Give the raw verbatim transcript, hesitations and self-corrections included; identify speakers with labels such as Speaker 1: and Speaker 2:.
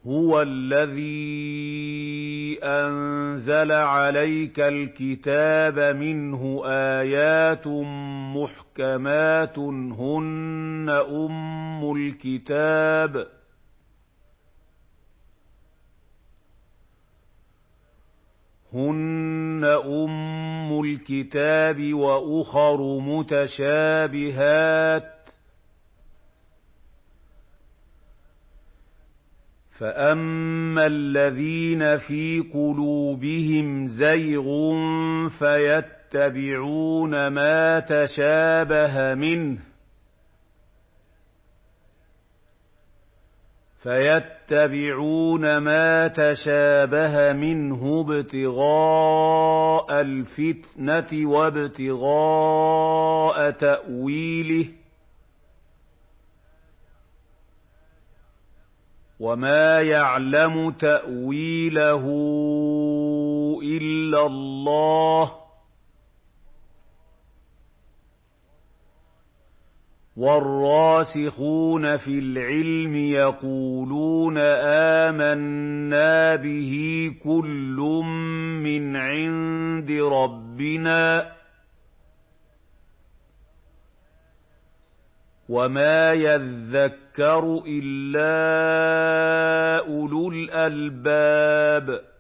Speaker 1: هُوَ الَّذِي أَنزَلَ عَلَيْكَ الْكِتَابَ مِنْهُ آيَاتٌ مُحْكَمَاتٌ هُنَّ أُمُّ الْكِتَابِ هُنَّ أُمُّ الْكِتَابِ وَأُخَرُ مُتَشَابِهَاتٌ ۖ فَأَمَّا الَّذِينَ فِي قُلُوبِهِمْ زَيْغٌ فَيَتَّبِعُونَ مَا تَشَابَهَ مِنْهُ فَيَتَّبِعُونَ مَا تَشَابَهَ مِنْهُ ابْتِغَاءَ الْفِتْنَةِ وَابْتِغَاءَ تَأْوِيلِهِ ۗ وَمَا يَعْلَمُ تَأْوِيلَهُ إِلَّا اللَّهُ ۗ وَالرَّاسِخُونَ فِي الْعِلْمِ يَقُولُونَ آمَنَّا بِهِ كُلٌّ مِّنْ عِندِ رَبِّنَا ۗ وَمَا يَذَّكَّرُ إِلَّا أُولُو الْأَلْبَابِ